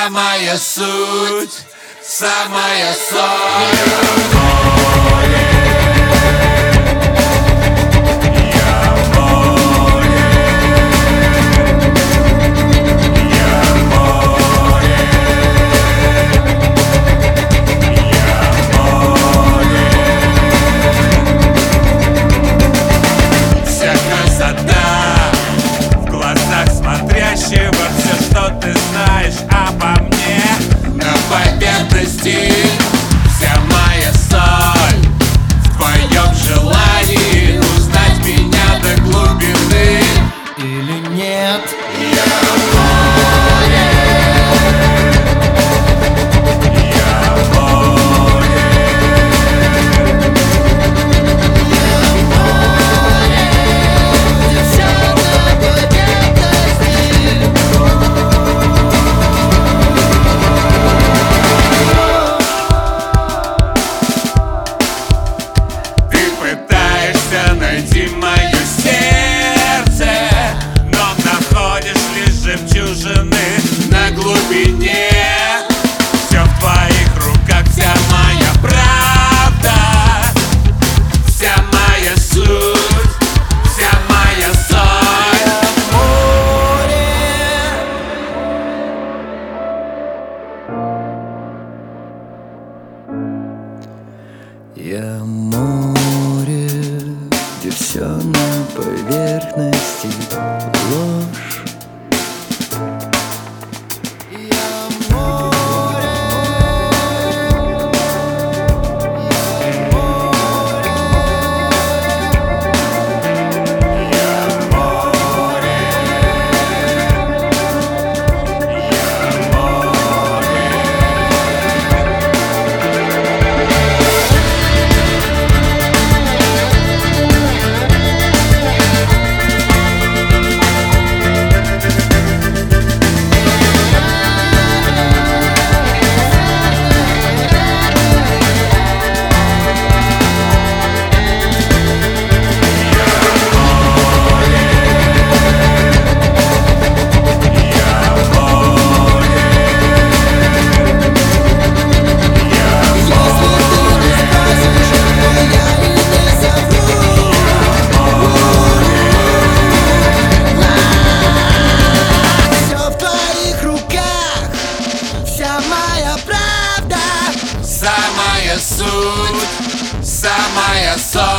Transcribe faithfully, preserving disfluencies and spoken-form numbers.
самая суть, самая соль. Все, что ты знаешь обо мне, на поверхности вся моя соль. В твоем желании узнать меня до глубины или нет? Я море, я море, я море, где все на поверхности. Найти мое сердце, но находишь лишь жемчужины на глубине. Все в твоих руках, вся моя правда, вся моя суть, вся моя соль. Я море, где все на поверхности ложь. Я море, я море, я море, я море. Самая суть, самая соль.